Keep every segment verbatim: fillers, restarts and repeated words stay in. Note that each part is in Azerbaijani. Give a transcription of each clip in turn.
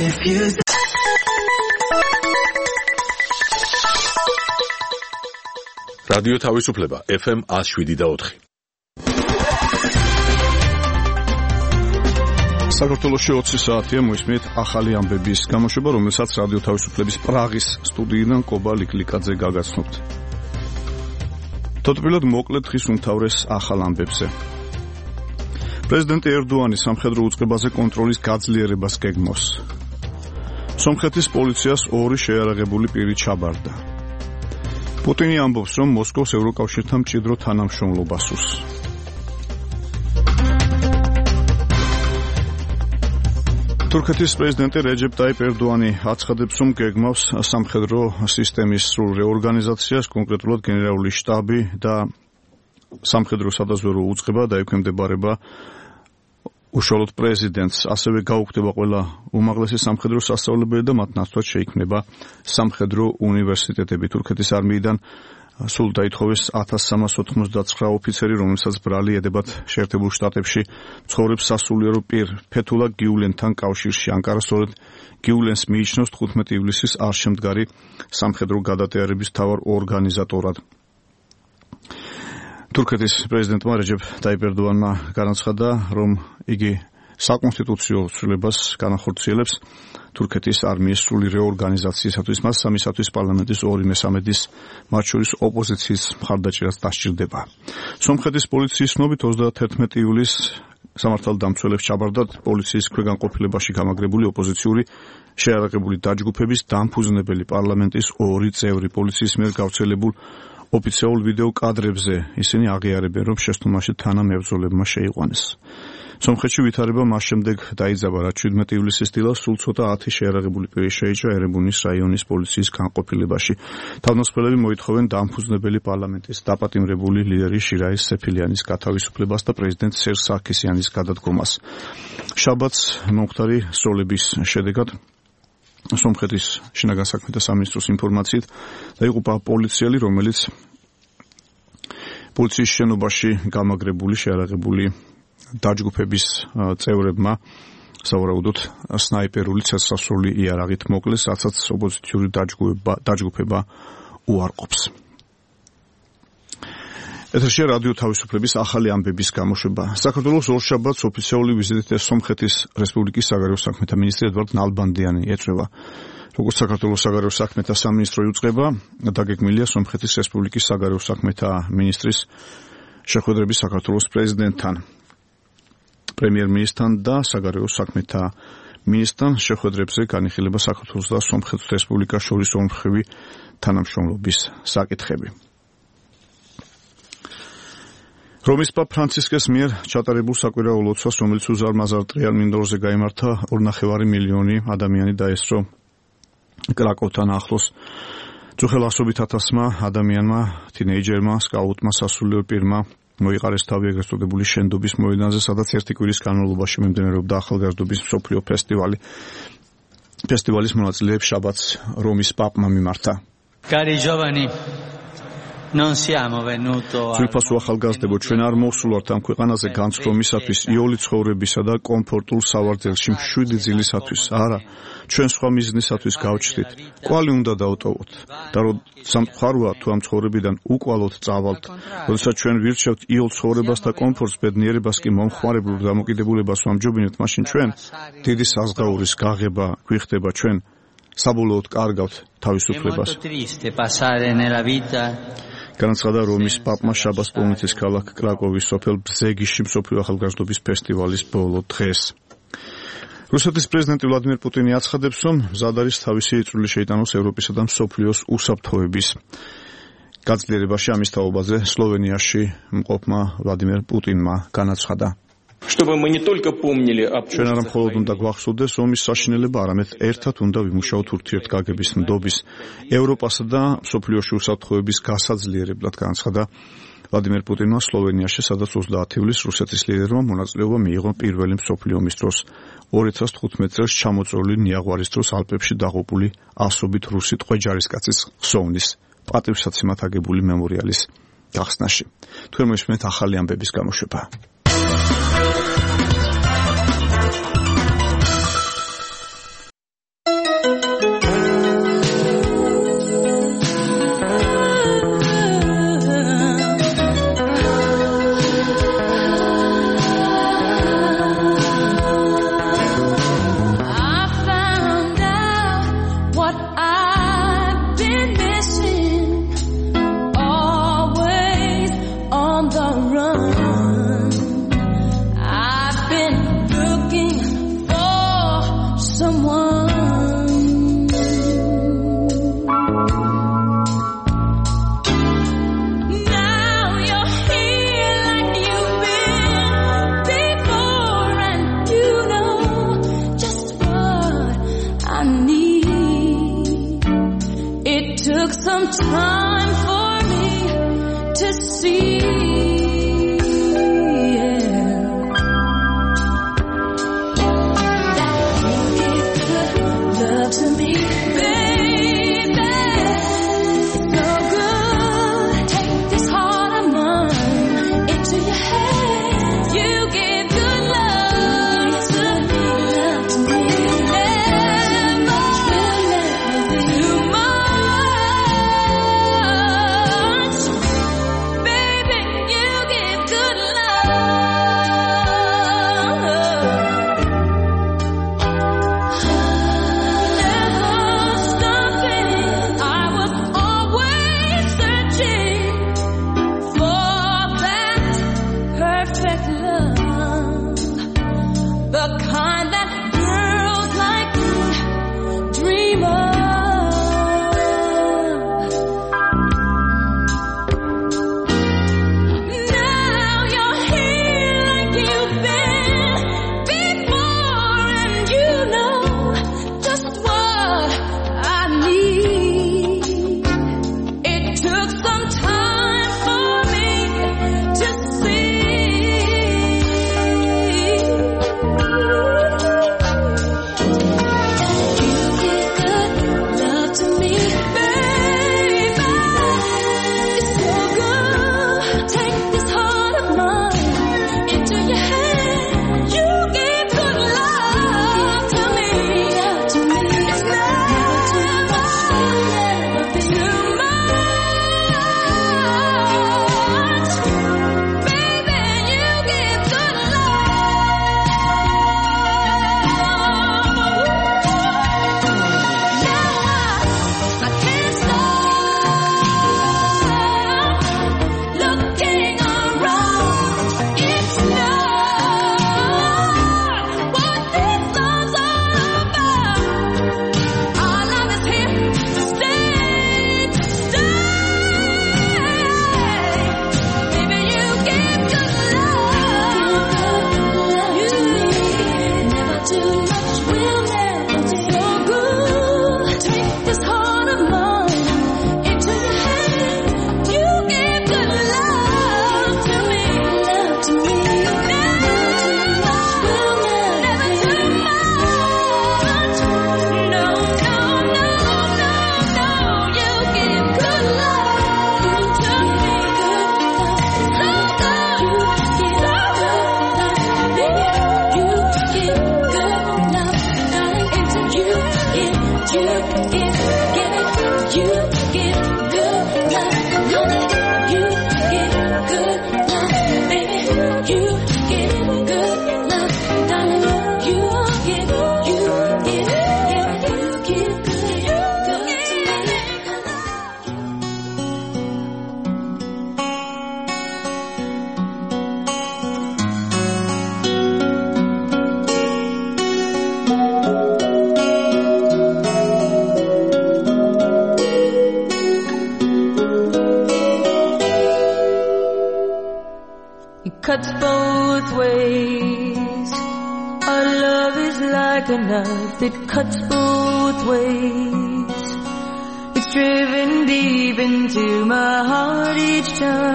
Diffuse. რადიო თავისუფლება ეფ ემ one oh seven და four. საქართველოში ოცი საათია მოისმენთ ახალი ამბების გამოშვება, რომელსაც რადიო თავისუფლების პრაღის სტუდიიდან კობა ლიკლიკაძე გაგაცნობთ. თვითმფრინავ მოკლედ ხის უმთავრეს ახალ ამბებზე. პრეზიდენტი ერდოანი სამხედრო უწყებაზე კონტროლის გაძლიერებას გეგმავს. სომხეთის პოლიციას ორი შეიარაღებული პირი ჩაბარდა. პუტინი ამბობს, რომ მოსკოვს ევროკავშირთან მჭიდრო თანამშრომლობა სურს. თურქეთის პრეზიდენტი რეჯეპ ტაიპ ერდოანი აცხადებს, რომ გეგმავს სამხედრო სისტემის სრულ რეორგანიზაციას, კონკრეტულად გენერალური შტაბი და სამხედრო სადაზვერვო უწყება დაექვემდებარება უშუალოდ პრეზიდენტს, ასევე გაუქმდება ყველა უმაღლესი სამხედრო სასწავლებელი და მათ ნაცვლად შეიქმნება სამხედრო უნივერსიტეტები. თურქეთის არმიიდან სულ დაითხოვეს ათას სამას ოთხმოცდაცხრა ოფიცერი, რომელსაც ბრალი ედებათ შეერთებულ შტატებში ცხოვრებს სასულიერო პირ ფეთულა გიულენთან კავშირში. ანკარა სწორედ გიულენს მიიჩნევს თხუთმეტი ივლისის არშემდგარი სამხედრო გადატიარების მთავარ ორგანიზატორად. თურქეთის პრეზიდენტმა რეჯეპ ტაიპ ერდოანმა განაცხადა, რომ იგი საკონსტიტუციო ცვლილებას განახორციელებს თურქეთის არმიის სრული რეორგანიზაციისათვის, მას სამისათვის პარლამენტის ორი მესამედის, მათ შორის ოპოზიციის მხარდაჭერაც დასჭირდება. სომხეთის პოლიციის ცნობით ოცდაათერთმეტი ივლისს სამართალდამცველებს ჩაბარდათ პოლიციის ქვეგანყოფილებაში გამაგრებული ოპოზიციური შეიარაღებული დაჯგუფების დამფუძნებელი პარლამენტის ორი წევრი. პოლიციის მიერ გავრცელებულ ოფიციალურ ვიდეო კადრებზე ისინი აღიარებენ, რომ შეცდომაში თანამებრძოლებმა შეიყვანეს. სომხეთში ვითარება მას შემდეგ დაიძაბა, რაც შვიდმეტი ივლისის დილას სულ ცოტა ათი შეიარაღებული პირი შეიჭრა ერებუნის რაიონის პოლიციის განყოფილებაში. თავდამსხმელები მოითხოვენ დამფუძნებელი პარლამენტის დაპატიმრებული ლიდერი შირაის სეფილიანის გათავისუფლებას და პრეზიდენტ სერჟ სარქისიანის გადადგომას. შაბათს მომხდარი სროლების შედეგად სომხეთის შინაგან საქმეთა სამინისტროს ინფორმაციით დაიღუპა პოლიციელი, რომელიც პოლიციის შენობაში გამაგრებული შეიარაღებული დაჯგუფების წევრებმა სავარაუდოდ სნაიპერული ცეცხლსასროლი იარაღით მოკლეს, რასაც ოპოზიციური დაჯგუფება დაჯგუფება უარყოფს. ეთერში რადიო თავისუფლების ახალი ამბების გამოშვება. საქართველოს ორშაბათს ოფიციალური ვიზიტით სომხეთის რესპუბლიკის საგარეო საქმეთა მინისტრი ედვარდ ნალბანდიანი ეწვევა. როგორც საქართველოს საგარეო საქმეთა სამინისტრო იუწყება, დაგეგმილია სომხეთის რესპუბლიკის საგარეო საქმეთა მინისტრის შეხვედრები საქართველოს პრეზიდენტთან, პრემიერ-მინისტრთან და საგარეო საქმეთა მინისტრთან. შეხვედრებზე განიხილება საქართველოს და სომხეთის რესპუბლიკას შორის ორმხრივი თანამშრომლობის საკითხები. რომის პაპ ფრანცისკეს მიერ ჩატარებულ საკვირაო ლოცვას, რომელიც უზარმაზარ ტრიალ მინდორზე გაიმართა, ორნახევარი მილიონი ადამიანი დაესწრო კრაკოვთან ახლოს. წუხელასობით ათასმა ადამიანმა, თინეიჯერმა, სკაუტმა, სასულიერო პირმა მოიყარეს თავი ეგრეთ წოდებული შენდობის მოედანზე, სადაც ერთი კვირის განმავლობაში მიმდინარეობდა ახალგაზრდობის მსოფლიო ფესტივალი. ფესტივალის მონაწილეებს შაბათს რომის პაპმა მიმართა. Cari giovani, non siamo venuto a ძვირფასო ახალგაზრდებო, ჩვენ არ მოვსულვართ ამ ქვეყანაზე განცხრომისათვის, იოლი ცხოვრებისა და კომფორტულ სავარძელში მშვიდი ძილისათვის. არა, ჩვენ სხვა მიზნისათვის გავჩნდით. კვალი უნდა დავტოვოთ და როცა მხაროა თუ ამ ცხოვრებიდან უკვალოდ წავალთ, როდესაც ჩვენ ვირჩევთ იოლ ცხოვრებას და კომფორტს, ბედნიერებას კი მომხმარებლურ დამოკიდებულებას ვამჯობინებთ, მაშინ ჩვენ დიდი საზღაურის გაღება გვიხდება, ჩვენ საბოლოოდ კარგავთ თავისუფლებას. განაცხადა რომის პაპმა შაბათს პოლონეთის ქალაქ კრაკოვის სოფელ ბზეგიში მსოფლიო ახალგაზრდობის ფესტივალის ბოლო დღეს. რუსეთის პრეზიდენტი ვლადიმერ პუტინი აცხადებს, რომ მზად არის თავისი წვლილი შეიტანოს ევროპისა და მსოფლიოს უსაფრთხოების გაძლიერებაში. ამის თაობაზე სლოვენიაში მყოფმა ვლადიმერ პუტინმა განაცხადა. Чтобы мы не только помнили о ჩვენ არ მხოლოდ უნდა გვახსოვდეს ომის საშინელება, არამედ ერთად უნდა ვიმუშაოთ ურთიერთგაგების ნდობის, ევროპასა და მსოფლიოში უსაფრთხოების გასაძლიერებლად, განაცხადა ვლადიმერ პუტინმა სლოვენიაში, სადაც ოცდაათი ივლისს რუსეთის ლიდერმა მონაწილეობა მიიღო პირველი მსოფლიო ომის დროს. ორი ათას თხუთმეტ წელს ჩამოწეული ნიაღვარის დროს ალპებში დაღუპული ასობით რუსი ტყვე-ჯარისკაცის ხსოვნის პატივსაცემად აგებული მემორიალის გახსნაში. თქვენ მოისმენთ ახალი ამბების გამოშვება. took some time for me to see. To me, baby, so good. Take this heart of mine into your hands. You give good love to me, love to me. Never too much, baby. You give good cuts both ways. Our love is like a knife that cuts both ways. It's driven deep into my heart each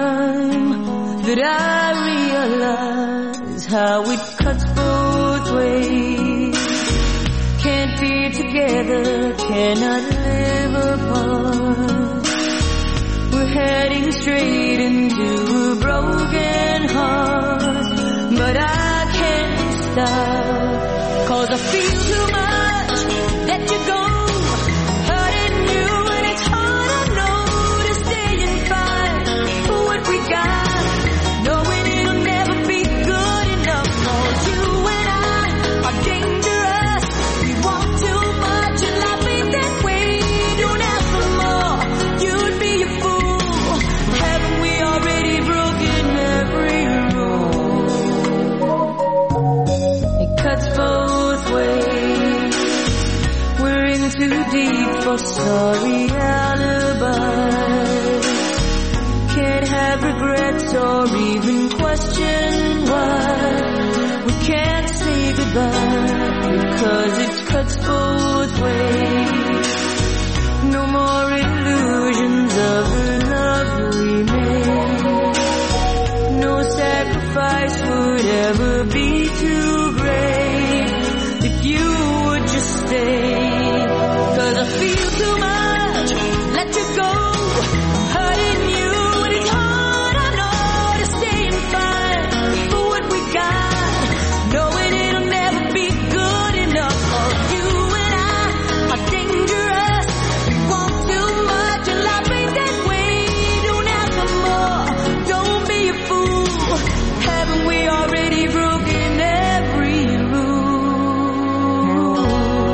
time that I realize how it cuts both ways. Can't be together, cannot live apart. We're heading straight into a broken heart, but I can't stop, 'cause I feel too much that you're gone, hurting you, and it's hard, I know, to stay and fight for what we got, knowing it'll never be good enough, 'cause you and I are dangerous. We want too much, and life ain't that way. Don't ask for more, you'd be a fool. Haven't we already broken every rule? It cuts both ways. We're in too deep for sorry alibis. Can't have regrets or even question why we can't say goodbye, because it cuts both ways. No more illusions. ever be too great if you would just stay. Cause I feel too much, let you go, hurting you, and it's hard, I know, to stay and fight for what we got, knowing it'll never be good enough for you and I are dangerous. We want too much, and life ain't that way. Don't ask for more, don't be a fool. Haven't we already broken every rule?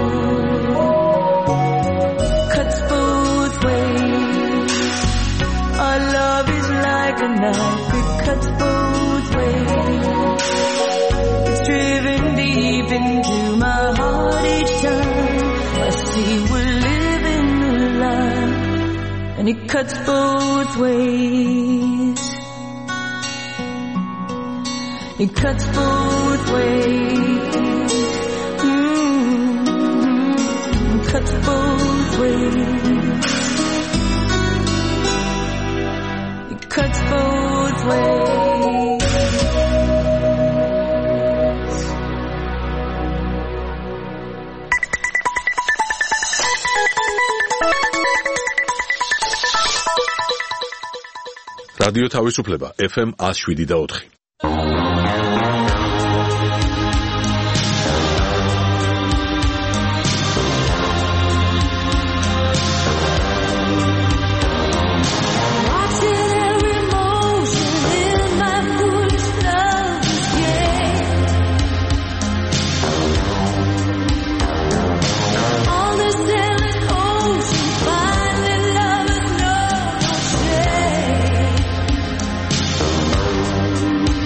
Cuts both ways. Our love is like a knife, it cuts both ways. It's driven deep into my heart each time I see we're living the life, and it cuts both ways. It cuts both ways. Mm-hmm. It cuts both ways. It cuts both ways. რადიო თავისუფლება ეფ ემ one oh seven და four. Thank you.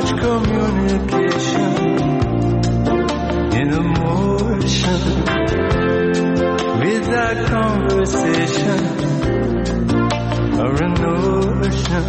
communication in emotion without conversation or a notion.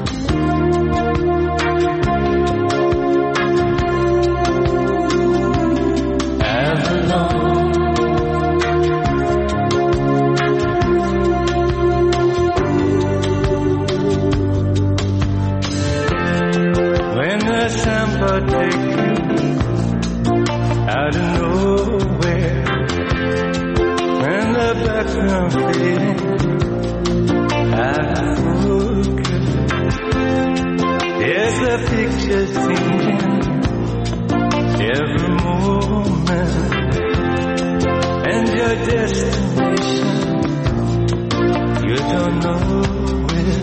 Take you out of nowhere when the background fading out of focus. There's a picture singing every moment, and your destination you don't know where.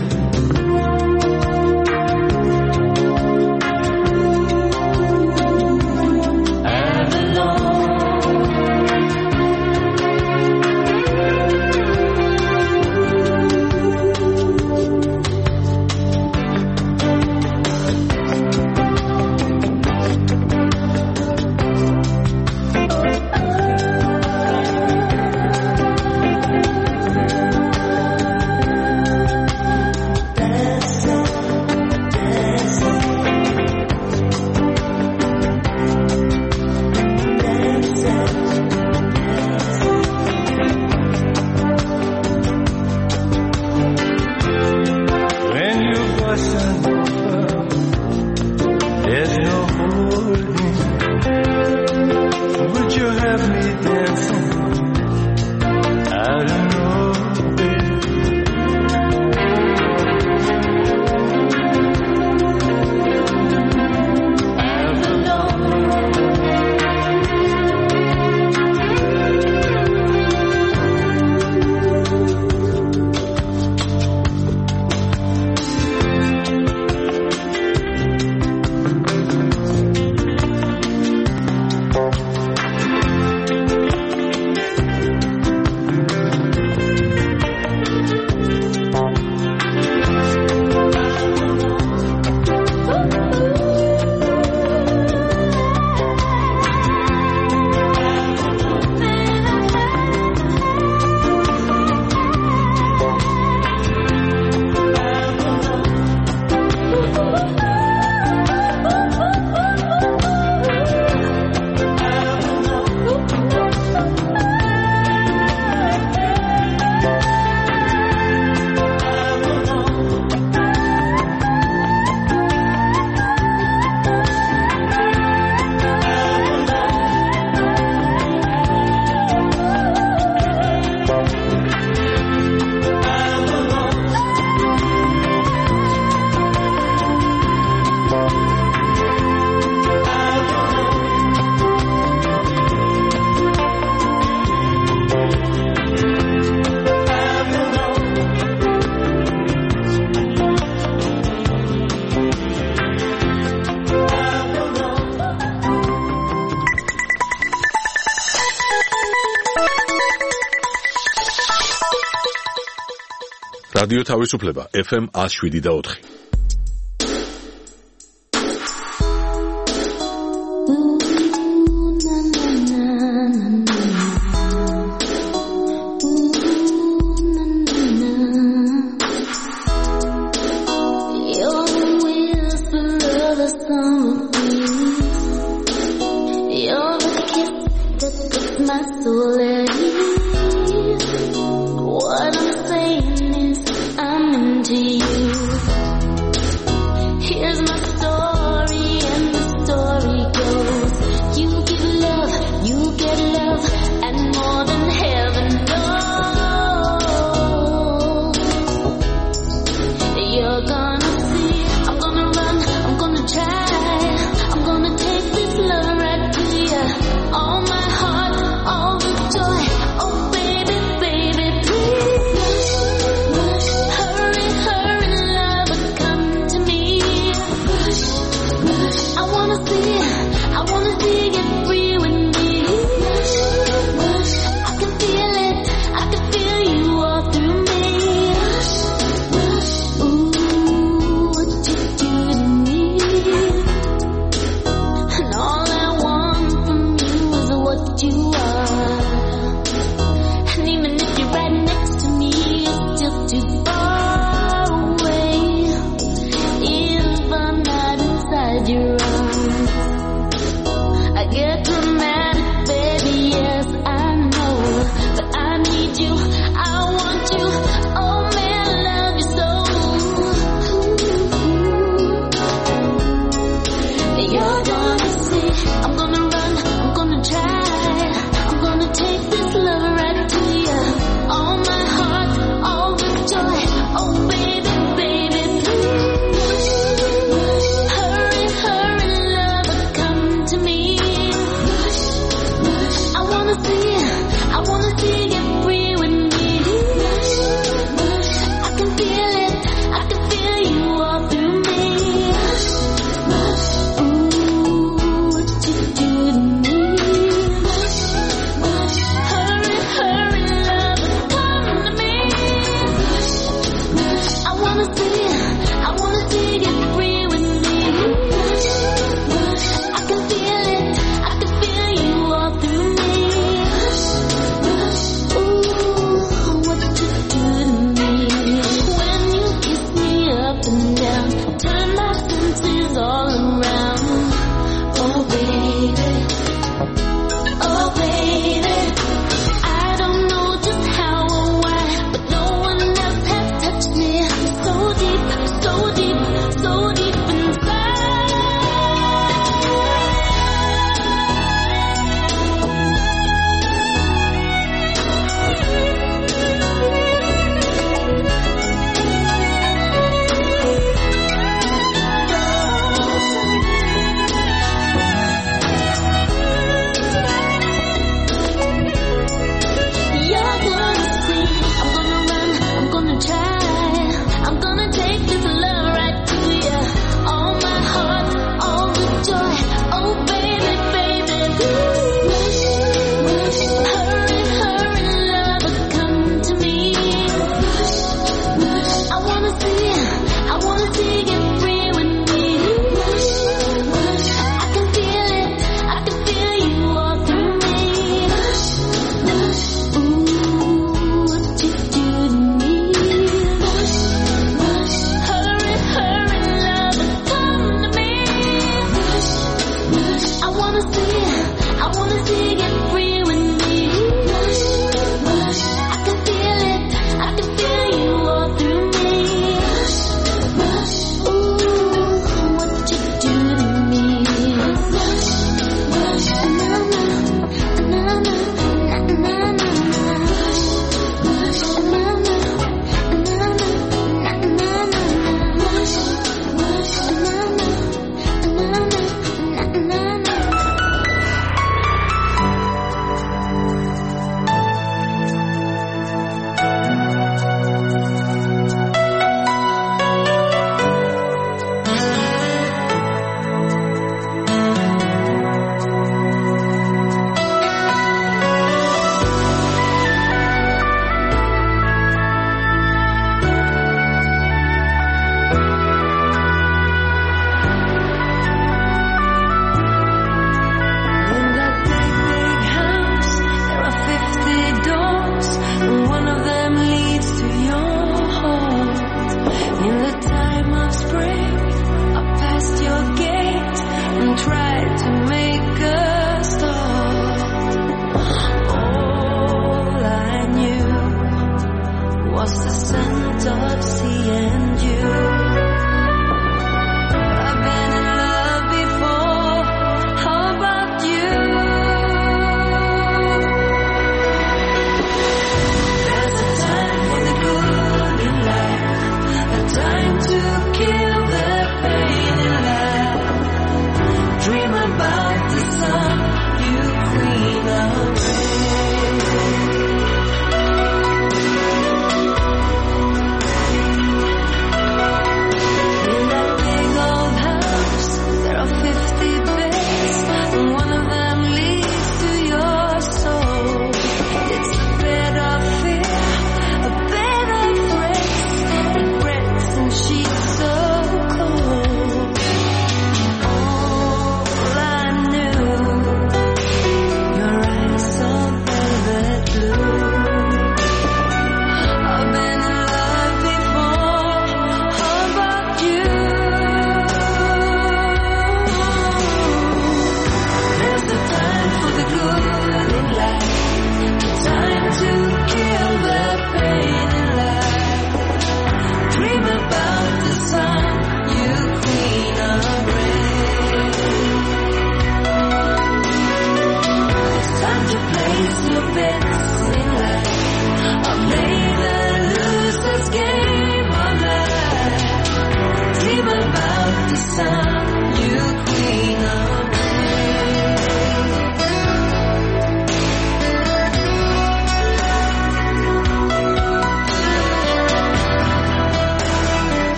რადიო თავისუფლება ეფ ემ one oh seven და four. All my heart, all the joy. down, turn my senses all around. Oh baby, oh baby, I don't know just how or why, but no one else has touched me so deep, so deep, so deep inside.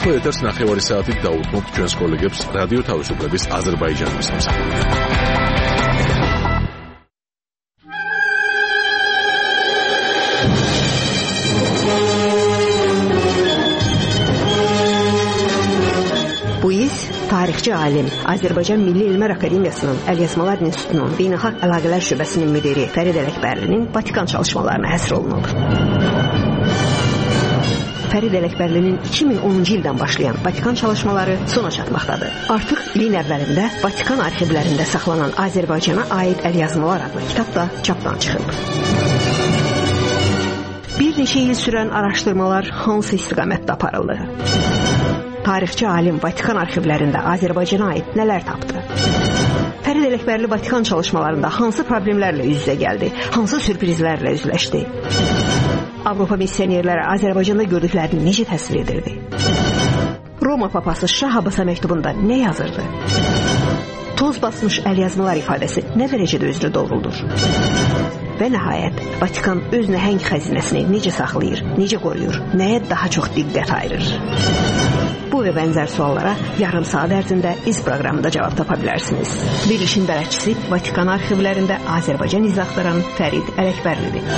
ახლა ეთერს ნახევარი საათით დაუთმობთ ჩვენს კოლეგებს რადიო თავისუფლების აზერბაიჯანის მოსახლეობამ. Tarixçi alim, Azərbaycan Milli Elmlər Akademiyasının Əlyazmalar İnstitutunun Beynəlxalq Əlaqələr Şöbəsinin müdiri Fərid Ələkbərlinin Vatikan çalışmalarına həsr olunub. Fərid Ələkbərlinin iki min onuncu ildən başlayan Vatikan çalışmaları sona çatmaqdadır. Artıq ilin əvvəlində Vatikan arxivlərində saxlanan Azərbaycana aid əlyazmalar adlı kitab da çapdan çıxıb. Bir neçə il sürən araşdırmalar hansı istiqamətdə aparıldı? Tarixçi alim Vatikan arxivlərində Azərbaycana aid nələr tapdı? Fərid Ələkbərli Vatikan çalışmalarında hansı problemlərlə üz-üzə gəldi? Hansı sürprizlərlə üzləşdi? Avropa missionerləri Azərbaycanda gördüklərini necə təsvir edirdi? Roma papası Şah Abbasa məktubunda nə yazırdı? Toz basmış əlyazmalar ifadəsi nə dərəcədə özünü doğruldur? Və nəhayət, Vatikan öz nəhəng xəzinəsini necə saxlayır, necə qoruyur, nəyə daha çox diqqət ayırır? Bu və bənzər suallara yarım saat ərzində iz proqramında cavab tapa bilərsiniz. Verilişin bələdçisi Vatikan arxivlərində Azərbaycan iz axtaran Fərid Ələkbərlidir.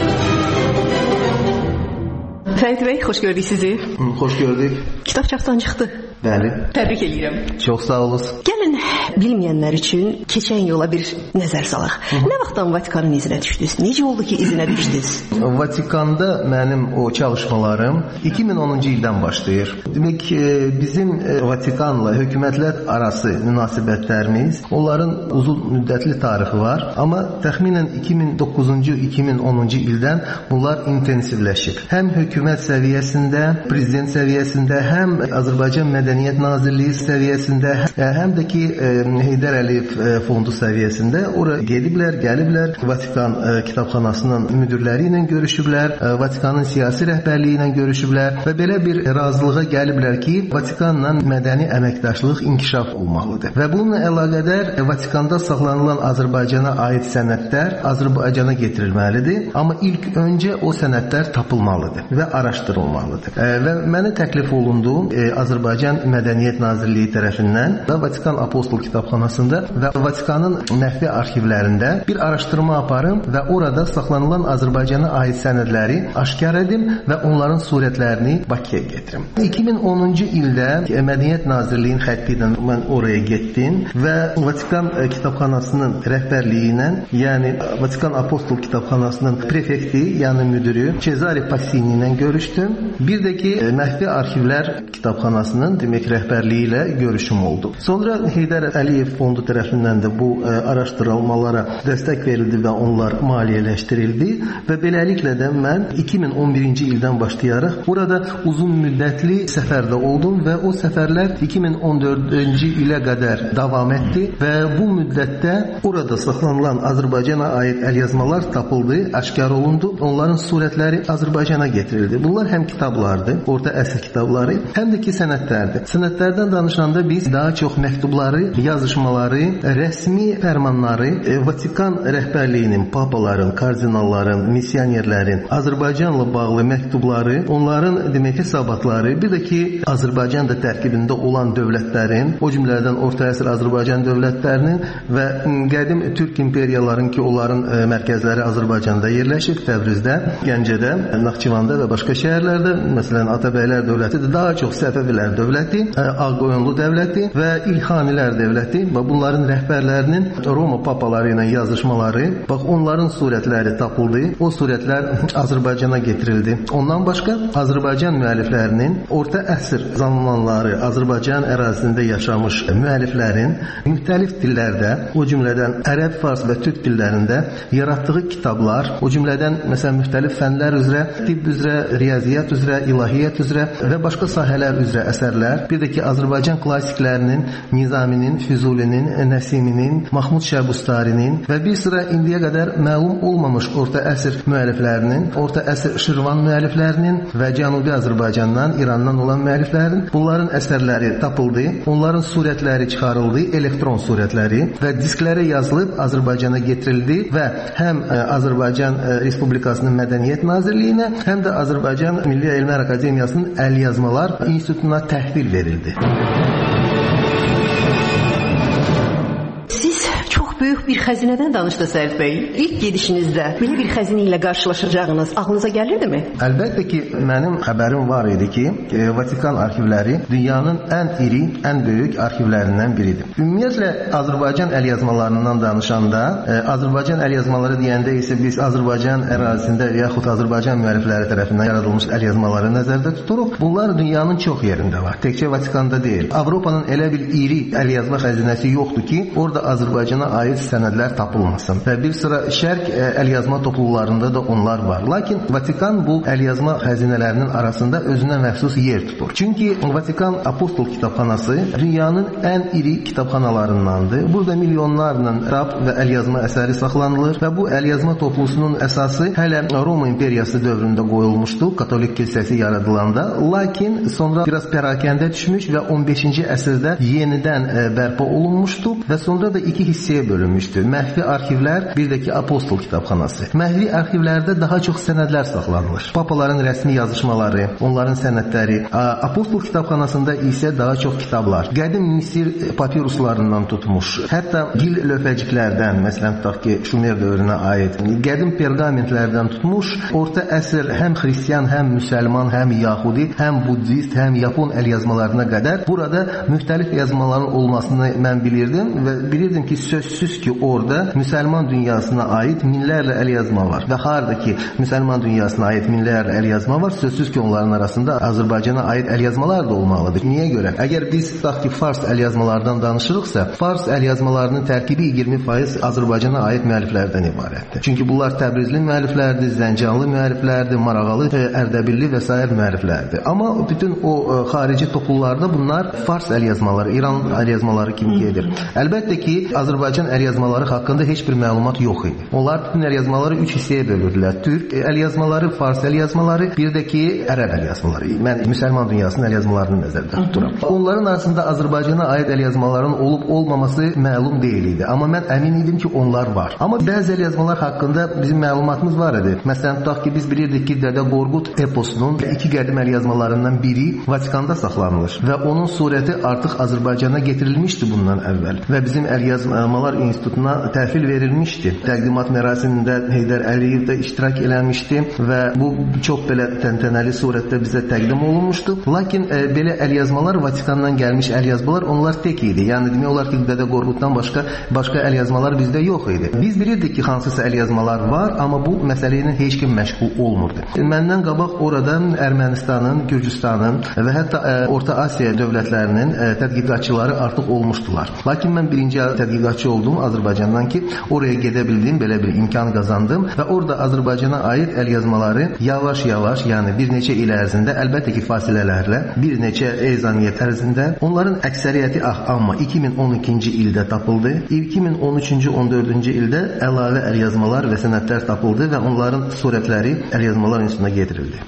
Fərid bəy, xoş gördük sizi. Xoş gördük. Kitab çapdan çıxdı. Bəli. Təbrik edirəm. Çox sağ olun. Gəlin, bilməyənlər üçün keçən yola bir nəzər salaq. Hı -hı. Nə vaxtdan Vatikanın izinə düşdünüz? Necə oldu ki, izinə düşdünüz? Vatikanda mənim o çalışmalarım iki min onuncu ildən başlayır. Demək, bizim Vatikanla hökumətlər arası münasibətlərimiz, onların uzun müddətli tarixi var. Amma təxminən iki min doqquzuncu iki min onuncu ildən bunlar intensivləşib. Həm hökumət səviyyəsində, prezident səviyyəsində, həm Azərbaycan Mədəniyyət Nazirliyi səviyyəsində, həm də ki Heydər Əliyev fondu səviyyəsində ora gediblər, gəliblər. Vatikan kitabxanasının müdirləri ilə görüşüblər, Vatikanın siyasi rəhbərliyi ilə görüşüblər və belə bir razılığa gəliblər ki, Vatikanla mədəni əməkdaşlıq inkişaf olmalıdır. Və bununla əlaqədar Vatikanda saxlanılan Azərbaycana aid sənədlər Azərbaycana getirilməlidir, amma ilk öncə o sənədlər tapılmalıdır və araşdırılmalıdır. Və mənə təklif olundu Azərbaycan Mədəniyyət Nazirliyi tərəfindən və Vatikan Apostol Kitabxanasında və Vatikanın məxfi arxivlərində bir araşdırma aparım və orada saxlanılan Azərbaycana aid sənədləri aşkar edim və onların surətlərini Bakıya getirim. iki min onuncu ildə Mədəniyyət Nazirliyinin xətti ilə mən oraya getdim və Vatikan Kitabxanasının rəhbərliyi ilə, yəni Vatikan Apostol Kitabxanasının prefekti, yəni müdürü Cezare Passini ilə görüşdüm. Bir də ki, məxfi arxivlər kitabxanasının demək rəhbərliyi ilə görüşüm oldu. Sonra Heydər Əliyev fondu tərəfindən də bu ə, araşdırılmalara dəstək verildi və onlar maliyyələşdirildi və beləliklə də mən iki min on birinci ildən başlayaraq burada uzun müddətli səfərdə oldum və o səfərlər iki min on dördüncü ilə qədər davam etdi və bu müddətdə orada saxlanılan Azərbaycana aid əlyazmalar tapıldı, aşkar olundu. Onların surətləri Azərbaycana getirildi. Bunlar həm kitablardır, orta əsr kitabları, həm də ki sənədlərdir. Sənədlərdən danışanda biz daha çox məktubları, yazışmaları, rəsmi fərmanları, e, Vatikan rəhbərliyinin, papaların, kardinalların, missionerlərin Azərbaycanla bağlı məktubları, onların demək hesabatları, bir də ki Azərbaycan da tərkibində olan dövlətlərin, o cümlədən orta əsr Azərbaycan dövlətlərinin və qədim Türk imperiyaların ki onların e, mərkəzləri Azərbaycanda yerləşib, Təbrizdə, Gəncədə, Naxçıvanda və başqa şəhərlərdə, məsələn Atabəylər dövlətidir, daha çox Səfəvilər dövləti, Ağqoyunlu dövləti və İlxanilər dövləti və bunların rəhbərlərinin Roma papaları ilə yazışmaları, bax onların surətləri tapıldı. O surətlər Azərbaycana getirildi. Ondan başqa Azərbaycan müəlliflərinin orta əsr zamanları Azərbaycan ərazisində yaşamış müəlliflərin müxtəlif dillərdə, o cümlədən ərəb, fars və türk dillərində yaratdığı kitablar, o cümlədən məsələn müxtəlif fənlər üzrə, tibb üzrə, riyaziyyat üzrə, ilahiyyat üzrə və başqa sahələr üzrə əsərlər əsərlər, bir də ki, Azərbaycan klassiklərinin, Nizaminin, Füzulinin, Nəsiminin, Mahmud Şahbustarinin və bir sıra indiyə qədər məlum olmamış orta əsr müəlliflərinin, orta əsr Şirvan müəlliflərinin və Cənubi Azərbaycandan, İrandan olan müəlliflərin bunların əsərləri tapıldı, onların surətləri çıxarıldı, elektron surətləri və disklərə yazılıb Azərbaycana getirildi və həm Azərbaycan Respublikasının Mədəniyyət Nazirliyinə, həm də Azərbaycan Milli Elmlər Akademiyasının Əlyazmalar İnstitutuna təhvil verildi. Böyük bir xəzinədən danışdı Sərif bəy. İlk gedişinizdə belə bir xəzinə ilə qarşılaşacağınız ağlınıza gəlirdimi? Əlbəttə ki, mənim xəbərim var idi ki, e, Vatikan arxivləri dünyanın ən iri, ən böyük arxivlərindən biridir. Ümumiyyətlə Azərbaycan əlyazmalarından danışanda, e, Azərbaycan əlyazmaları deyəndə isə biz Azərbaycan ərazisində və yaxud Azərbaycan müəllifləri tərəfindən yaradılmış əlyazmaları nəzərdə tuturuq. Bunlar dünyanın çox yerində var. Təkcə Vatikanda deyil. Avropanın elə bir iri əlyazma xəzinəsi yoxdur ki, orada Azərbaycana aid sənədlər tapılmasın. Və bir sıra şərq əlyazma topluluqlarında da onlar var. Lakin Vatikan bu əlyazma xəzinələrinin arasında özünə məxsus yer tutur. Çünki Vatikan Apostol kitabxanası dünyanın ən iri kitabxanalarındandır. Burada milyonlarla kitab və əlyazma əsəri saxlanılır və bu əlyazma toplusunun əsası hələ Roma imperiyası dövründə qoyulmuşdu, katolik kilsəsi yaradılanda. Lakin sonra biraz pərakəndə düşmüş və on beşinci əsrdə yenidən bərpa olunmuşdu və sonra da iki hissəyə bölünmüşdü. Məhvi arxivlər, bir də ki Apostol kitabxanası. Məhvi arxivlərdə daha çox sənədlər saxlanılır. Papaların rəsmi yazışmaları, onların sənədləri. Apostol kitabxanasında isə daha çox kitablar. Qədim Misir papiruslarından tutmuş, hətta gil lövhəciklərdən, məsələn tutaq ki Şumer dövrünə aid, qədim perqamentlərdən tutmuş, orta əsr həm xristian, həm müsəlman, həm yahudi, həm buddist, həm yapon əlyazmalarına qədər burada müxtəlif yazmaların olmasını mən bilirdim və bilirdim ki sözsüz ki orada müsəlman dünyasına aid minlərlə əlyazma var. Və harda ki müsəlman dünyasına aid minlərlə əlyazma var, sözsüz ki onların arasında Azərbaycana aid əlyazmalar da olmalıdır. Niyə görə? Əgər biz tutaq ki fars əlyazmalardan danışırıqsa, fars əlyazmalarının tərkibi iyirmi faiz Azərbaycana aid müəlliflərdən ibarətdir. Çünki bunlar Təbrizli müəlliflərdir, Zəncanlı müəlliflərdir, Marağalı, Ərdəbilli və sair müəlliflərdir. Amma bütün o xarici topluluklarda bunlar fars əlyazmaları, İran əlyazmaları kimi gedir. Əlbəttə ki Azərbaycan əlyazmaları haqqında heç bir məlumat yox idi. Onlar bütün əlyazmaları üç hissəyə bölürdülər. Türk əlyazmaları, fars əlyazmaları, bir də ki ərəb əlyazmaları. Mən müsəlman dünyasının əlyazmalarını nəzərdə tuturam. Onların arasında Azərbaycana aid əlyazmaların olub-olmaması məlum deyil idi. Amma mən əmin idim ki onlar var. Amma bəzi əlyazmalar haqqında bizim məlumatımız var idi. Məsələn, tutaq ki biz bilirdik ki Dədə Qorqud eposunun iki qədim əlyazmalarından biri Vatikanda saxlanılır və onun surəti artıq Azərbaycana getirilmişdi bundan əvvəl və bizim əlyazmalar İnstitutuna təhvil verilmişdi. Təqdimat mərasimində Heydər Əliyev də iştirak eləmişdi və bu çox belə təntənəli surətdə bizə təqdim olunmuşdu. Lakin e, belə əlyazmalar Vatikandan gəlmiş əlyazmalar onlar tək idi. Yəni demək olar ki Dədə Qorquddan başqa başqa əlyazmalar bizdə yox idi. Biz bilirdik ki hansısa əlyazmalar var, amma bu məsələ ilə heç kim məşğul olmurdu. Məndən qabaq oradan Ermənistanın, Gürcüstanın və hətta e, Orta Asiya dövlətlərinin e, tədqiqatçıları artıq olmuşdular. Lakin mən birinci tədqiqatçı oldum Azərbaycandan ki, oraya gedə bildim, belə bir imkan qazandım və orada Azərbaycana aid əlyazmaları yavaş-yavaş, yəni bir neçə il ərzində, əlbəttə ki fasilələrlə, bir neçə ezaniyyət ərzində onların əksəriyyəti ah, amma iki min on ikinci ildə tapıldı. iki min on üçüncü on dördüncü ildə əlavə əlyazmalar və sənədlər tapıldı və onların surətləri əlyazmalar institutuna getirildi.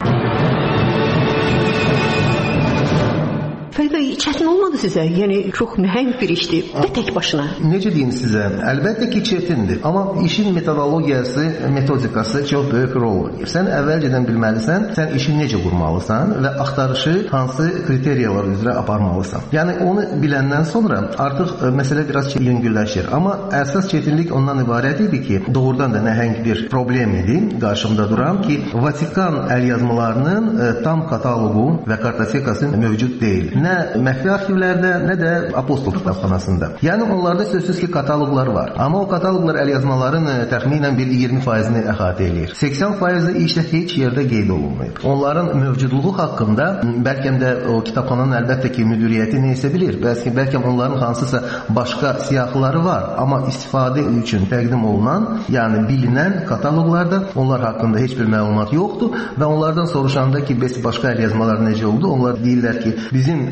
Fərid bəy, çətin olmadı sizə? Yəni, çox nəhəng bir işdir və tək başına. Necə deyim sizə? Əlbəttə ki, çətindir. Amma işin metodologiyası, metodikası çox böyük rol oynayır. Sən əvvəlcədən bilməlisən, sən işi necə qurmalısan və axtarışı hansı kriteriyalar üzrə aparmalısan. Yəni, onu biləndən sonra artıq məsələ biraz yüngülləşir. Amma əsas çətinlik ondan ibarət idi ki, doğrudan da nəhəng bir problem idi. Qarşımda duram ki, Vatikan əlyazmalarının tam kataloqu və kartotekası mövcud deyil. Nə məxfi arxivlərdə, nə də Apostol kitabxanasında. Yəni onlarda sözsüz ki kataloqlar var. Amma o kataloqlar əlyazmaların təxminən bir iyirmi faizini əhatə edir. səksən faizi işdə heç yerdə qeyd olunmayıb. Onların mövcudluğu haqqında bəlkə də o kitabxananın əlbəttə ki müdiriyyəti neysə bilir. Bəlkə bəlkə onların hansısa başqa siyahıları var. Amma istifadə üçün təqdim olunan, yəni bilinən kataloqlarda onlar haqqında heç bir məlumat yoxdur və onlardan soruşanda ki, bəs başqa əlyazmalar necə oldu? Onlar deyirlər ki, bizim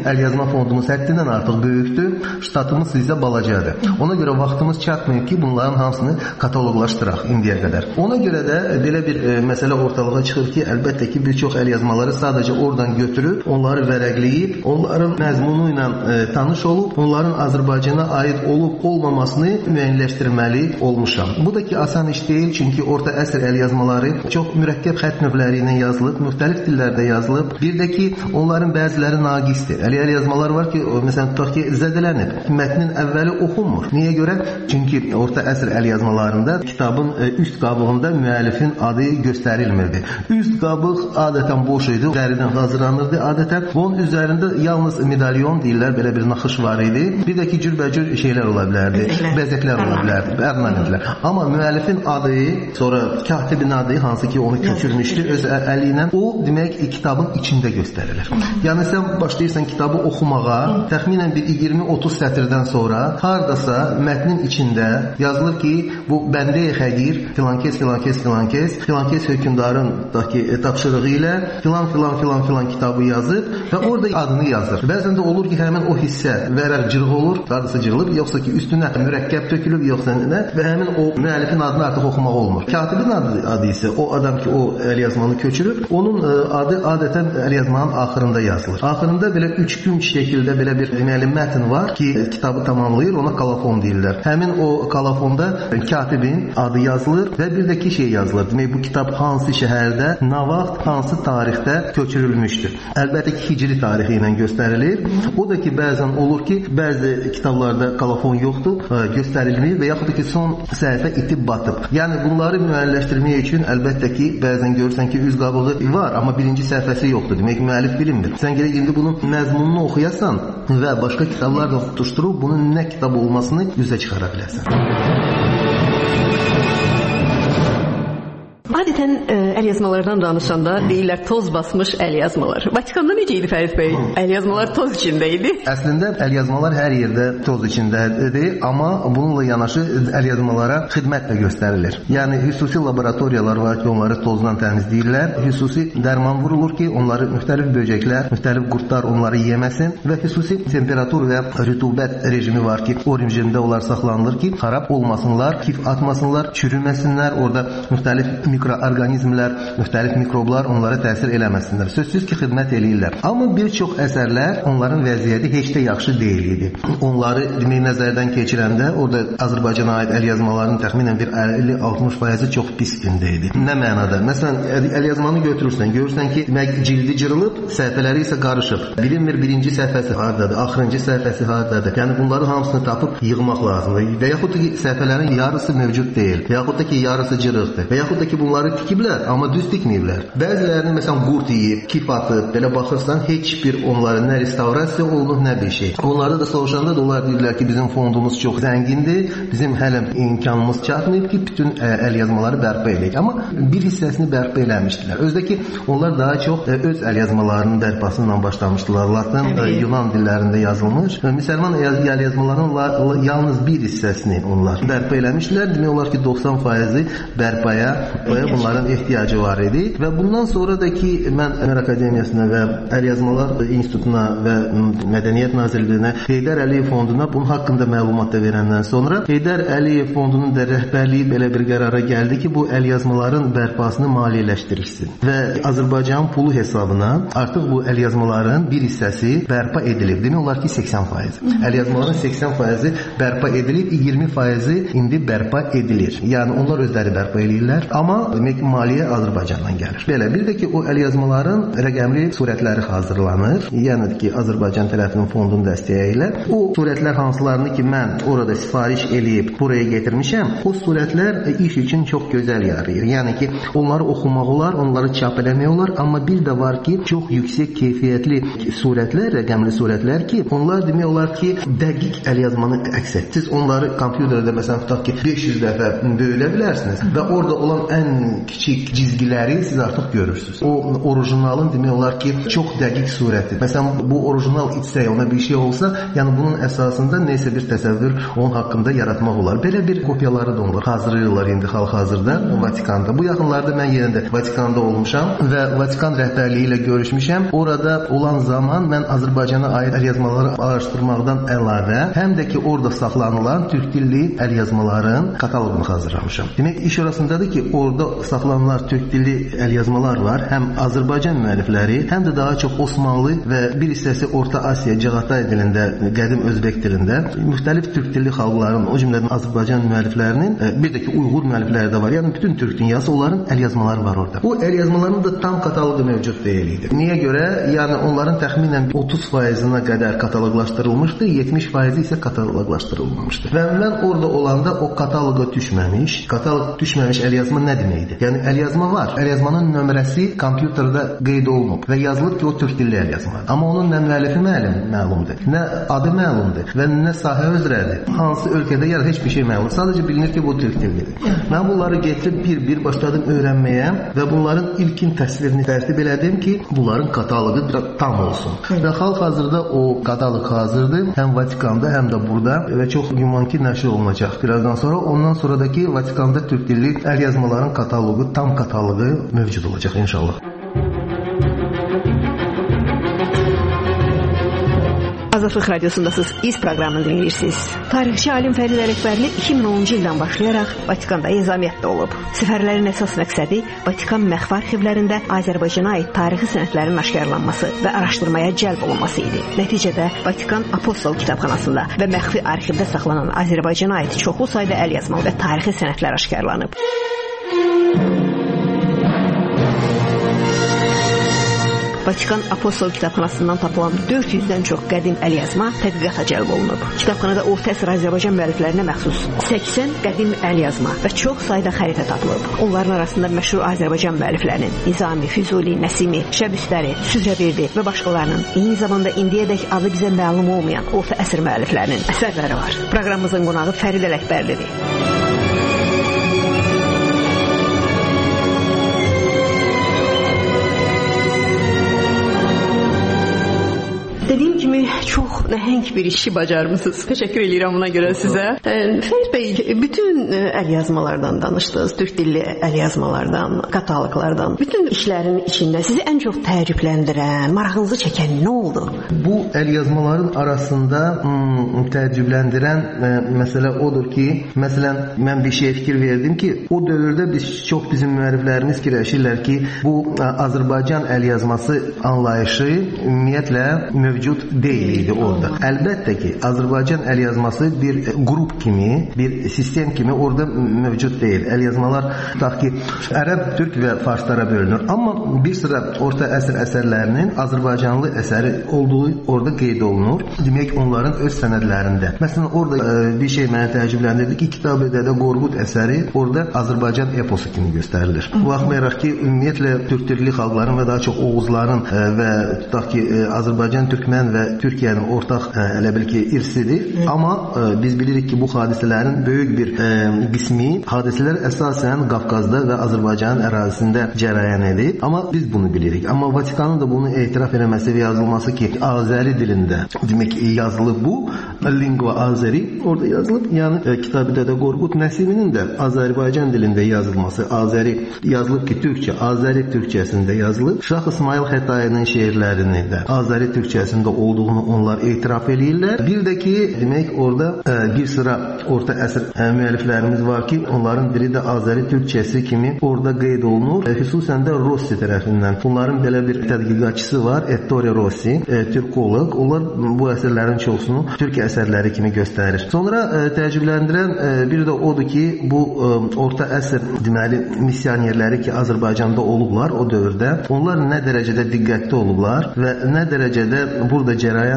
əlyazma fondumuz həddindən artıq böyükdür, ştatımız sizə balacadır. Ona görə vaxtımız çatmıyor ki, bunların hamısını kataloqlaşdıraq indiyə qədər. Ona görə də belə bir e, məsələ ortalığa çıxır ki, əlbəttə ki, bir çox əlyazmaları sadəcə oradan götürüb, onları vərəqləyib, onların məzmunu ilə e, tanış olub, onların Azərbaycana aid olub olmamasını müəyyənləşdirməli olmuşam. Bu da ki, asan iş deyil, çünki orta əsr əlyazmaları çox mürəkkəb xətt növləri ilə yazılıb, müxtəlif dillərdə yazılıb. Bir də ki, onların bəziləri naqisdir. Əli əlyazmalar var ki, o, məsələn, tutaq ki, zədələnib. Mətnin əvvəli oxunmur. Niyə görə? Çünki orta əsr əlyazmalarında kitabın e, üst qabığında müəllifin adı göstərilmirdi. Üst qabıq adətən boş idi, dəridən hazırlanırdı adətən. Bunun üzərində yalnız medalyon deyirlər, belə bir naxış var idi. Bir də ki, cürbəcür şeylər ola bilərdi, bəzəklər ola bilərdi, ornamentlər. Amma müəllifin adı, sonra katibin adı, hansı ki onu köçürmüşdü öz əli ilə, o demək kitabın içində göstərilir. Yəni sən başlayırsan kitabı oxumağa, təxminən bir iyirmi otuz sətirdən sonra hardasa mətnin içində yazılır ki, bu bəndə-i xəqir, filankes, filankes, filankes, filankes hökümdarın tapşırığı ilə filan, filan, filan, filan kitabı yazıb və orada adını yazır. Bəzən də olur ki, həmin o hissə vərəq cırıq olur, hardasa cırılıb, yoxsa ki, üstünə mürəkkəb tökülüb, yoxsa nə və həmin o müəllifin adını artıq oxumaq olmur. Katibin adı, adı isə o adam ki, o əlyazmanı köçürüb, onun adı adətən əlyazmanın axırında yazılır. Axırında belə üç gün şəkildə belə bir deməli mətn var ki, kitabı tamamlayır, ona kalafon deyirlər. Həmin o kalafonda katibin adı yazılır və bir də ki şey yazılır. Demək bu kitab hansı şəhərdə, nə vaxt, hansı tarixdə köçürülmüşdür. Əlbəttə ki, hicri tarixi ilə göstərilir. O da ki, bəzən olur ki, bəzi kitablarda kalafon yoxdur, göstərilmir və yaxud da ki, son səhifə itib batıb. Yəni bunları müəyyənləşdirmək üçün əlbəttə ki, bəzən görürsən ki, üz qabığı var, amma birinci səhifəsi yoxdur. Demək müəllif bilinmir. Sən gələk indi bunun məzmununu oxuyasan və başqa kitablarla tutuşdurub bunun nə kitab olmasını üzə çıxara bilərsən. Adətən ə, əlyazmalardan danışanda deyirlər toz basmış əlyazmalar. Vatikanda necə idi Fərid bəy? Əlyazmalar toz içində idi. Əslində əlyazmalar hər yerdə toz içindədir, amma bununla yanaşı əlyazmalara xidmət də göstərilir. Yəni xüsusi laboratoriyalar var ki, onları tozdan təmizləyirlər. Xüsusi dərman vurulur ki, onları müxtəlif böcəklər, müxtəlif qurtlar onları yeməsin və xüsusi temperatur və rütubət rejimi var ki, o rejimdə onlar saxlanılır ki, xarab olmasınlar, kif atmasınlar, çürüməsinlər, orada müxtəlif mikroorqanizmlər, müxtəlif mikroblar onlara təsir eləməsinlər. Sözsüz ki, xidmət eləyirlər. Amma bir çox əsərlər onların vəziyyəti heç də yaxşı deyil idi. Onları demək nəzərdən keçirəndə orada Azərbaycana aid əlyazmaların təxminən bir əlli altmış faizi çox pis gündə idi. Nə mənada? Məsələn, əlyazmanı götürürsən, görürsən ki, demək cildi cırılıb, səhifələri isə qarışıb. Bilinmir birinci səhifəsi hardadır, axırıncı səhifəsi hardadır. Yəni bunları hamısını tapıb yığmaq lazımdır. Və yaxud da ki, səhifələrin yarısı mövcud deyil. Və yaxud da ki, yarısı cırıqdır. Və yaxud da ki, bunları tikiblər, amma düz tikməyiblər. Bəzilərini məsələn qurt yeyib, kif atıb, belə baxırsan heç bir onların nə restavrasiya olunur, nə bir şey. Onlarda da soruşanda da onlar deyirlər ki, bizim fondumuz çox zəngindir, bizim hələ imkanımız çatmayıb ki, bütün əlyazmaları bərpa edək. Amma bir hissəsini bərpa eləmişdilər. Özdə ki, onlar daha çox öz əlyazmalarının bərpasından başlamışdılar. Latin, Yunan dillərində yazılmış. Müsəlman əlyazmalarının yalnız bir hissəsini onlar bərpa eləmişdilər. Demək olar ki, doxsan faizi bərpaya bunların ehtiyacı var idi və bundan sonra da ki, mən Əmər Akademiyasına və Əlyazmalar İnstitutuna və Mədəniyyət Nazirliyinə Heydər Əliyev Fonduna bunun haqqında məlumat da verəndən sonra Heydər Əliyev Fondunun da rəhbərliyi belə bir qərara gəldi ki, bu əlyazmaların bərpasını maliyyələşdirilsin və Azərbaycan pulu hesabına artıq bu əlyazmaların bir hissəsi bərpa edilib. Demək olar ki, səksən faiz. Əlyazmaların səksən faizi bərpa edilib, iyirmi faizi indi bərpa edilir. Yəni onlar özləri bərpa edirlər. Amma demək maliyyə Azərbaycandan gəlir. Belə bir də ki, o əlyazmaların rəqəmli surətləri hazırlanır. Yəni ki, Azərbaycan tərəfinin fondun dəstəyi ilə o surətlər hansılarını ki, mən orada sifariş eləyib buraya getirmişəm, o surətlər iş üçün çox gözəl yarayır. Yəni ki, onları oxumaq olar, onları çap eləmək olar, amma bir də var ki, çox yüksək keyfiyyətli surətlər, rəqəmli surətlər ki, onlar demək olar ki, dəqiq əlyazmanı əks etdir. Siz onları kompüterdə məsələn tutaq ki, beş yüz dəfə böyülə bilərsiniz və orada olan ən ən kiçik cizgiləri siz artıq görürsünüz. O orijinalın demək olar ki, çox dəqiq surəti. Məsələn, bu orijinal içsə, ona bir şey olsa, yəni bunun əsasında nəsə bir təsəvvür onun haqqında yaratmaq olar. Belə bir kopyaları da olur. Hazırlayırlar indi hal-hazırda Vatikanda. Bu yaxınlarda mən yenə də Vatikanda olmuşam və Vatikan rəhbərliyi ilə görüşmüşəm. Orada olan zaman mən Azərbaycana aid əlyazmaları araşdırmaqdan əlavə, həm də ki, orada saxlanılan türk dilli əlyazmaların kataloqunu hazırlamışam. Demək, iş orasındadır ki, orada saxlanılan türk dilli əlyazmalar var. Həm Azərbaycan müəllifləri, həm də daha çox Osmanlı və bir hissəsi Orta Asiya, Cağatay dilində, qədim Özbək dilində müxtəlif türk dilli xalqların, o cümlədən Azərbaycan müəlliflərinin, bir də ki, Uyğur müəllifləri də var. Yəni bütün türk dünyası onların əlyazmaları var orada. Bu əlyazmaların da tam kataloqu mövcud deyil idi. Niyə görə? Yəni onların təxminən otuz faizına qədər kataloqlaşdırılmışdı, yetmiş faizi isə kataloqlaşdırılmamışdı. Və mən orada olanda o kataloqa düşməmiş, kataloq düşməmiş əlyazma nə deməkdir? Yəni əlyazma var. Əlyazmanın nömrəsi kompüterdə qeyd olunub və yazılıb ki, o türk dilli əlyazmadır. Amma onun nə müəllifi məlum, məlumdur, nə adı məlumdur və nə sahə üzrədir. Hansı ölkədə ya heç bir şey məlum. Sadəcə bilinir ki, bu türk dilidir. Mən bunları getirib bir-bir başladım öyrənməyə və bunların ilkin təsvirini tərtib elədim ki, bunların kataloqu tam olsun. Və hal-hazırda o kataloq hazırdır. Həm Vatikanda, həm də burada və çox güman ki, nəşr olunacaq birazdan sonra. Ondan sonradakı Vatikanda türk dilli əlyazmaların kataloqu, tam kataloqu mövcud olacaq inşallah. Azadlıq Radiosundasınız, İz proqramını dinləyirsiniz. Tarixçi alim Fərid Ələkbərli iki min onuncu ildən başlayaraq Vatikanda nizamiyyətdə olub. Səfərlərin əsas məqsədi Vatikan məxfi arxivlərində Azərbaycana aid tarixi sənədlərin aşkarlanması və araşdırmaya cəlb olunması idi. Nəticədə Vatikan Apostol kitabxanasında və məxfi arxivdə saxlanan Azərbaycana aid çoxlu sayda əlyazma və tarixi sənədlər aşkarlanıb. Vatikan Apostol kitabxanasından tapılan dörd yüzdən çox qədim əlyazma tədqiqata cəlb olunub. Kitabxanada orta əsr Azərbaycan müəlliflərinə məxsus səksən qədim əlyazma və çox sayda xəritə tapılıb. Onların arasında məşhur Azərbaycan müəlliflərinin Nizami, Füzuli, Nəsimi, Şəbüstəri, Süzrəverdi və başqalarının, eyni zamanda indiyədək adı bizə məlum olmayan orta əsr müəlliflərinin əsərləri var. Proqramımızın qonağı Fərid Ələkbərlidir. Dediyim kimi çox nəhəng bir işi bacarmısınız. Təşəkkür edirəm buna görə sizə. Fərid bəy, bütün əlyazmalardan danışdınız, türk dilli əlyazmalardan, kataloqlardan. Bütün işlərin içində sizi ən çox təəccübləndirən, marağınızı çəkən nə oldu? Bu əlyazmaların arasında hmm, təəccübləndirən e, məsələ odur ki, məsələn, mən bir şey fikir verdim ki, o dövrdə biz çox bizim müəlliflərimiz fikirləşirlər ki, bu Azərbaycan əlyazması anlayışı ümumiyyətlə mövcud deyil idi orada. Əlbəttə ki, Azərbaycan əlyazması bir qrup kimi, bir sistem kimi orada mövcud deyil. Əlyazmalar tutaq ki, ərəb, türk və farslara bölünür. Amma bir sıra orta əsr əsərlərinin Azərbaycanlı əsəri olduğu orada qeyd olunur. Demək, onların öz sənədlərində. Məsələn, orada e, bir şey mənə təəccübləndirdi ki, Kitabi-Dədə Qorqud əsəri orada Azərbaycan eposu kimi göstərilir. Baxmayaraq ki, ümumiyyətlə türk dilli xalqların və daha çox Oğuzların e, və tutaq ki, e, Azərbaycan Türkmən və Türkiyənin ortaq e, elə bil ki, irsidir. Hı. Amma e, biz bilirik ki, bu hadisələrin böyük bir e, qismi hadisələr əsasən Qafqazda və Azərbaycanın ərazisində cərəyan edir. Amma biz bunu bilirik. Amma Vatikanın da bunu etiraf eləməsi və yazılması ki, Azəri dilində demək yazılıb bu, lingua Azeri orada yazılıb. Yəni e, Kitabi-Dədə Qorqud Nəsiminin də Azərbaycan dilində yazılması, Azəri yazılıb ki, Türkçə, Azəri türkçəsində yazılıb. Şah İsmail Xətayinin şeirlərini də Azəri türkçəsində olduğunu onlar etiraf edirlər. Bir də ki, demək orada e, bir sıra orta əsr e, müəlliflərimiz var ki, onların dili də Azəri türkçəsi kimi orada qeyd olunur. E, xüsusən də Rossi tərəfindən. Bunların belə bir tədqiqatçısı var, Ettore Rossi, e, türkoloq. Onlar bu əsərlərin çoxsunu türk əsərləri kimi göstərir. Sonra e, təəccübləndirən e, bir də odur ki, bu e, orta əsr deməli missionerləri ki, Azərbaycanda olublar o dövrdə, onlar nə dərəcədə diqqətli olublar və nə dərəcədə burada cərəyan edən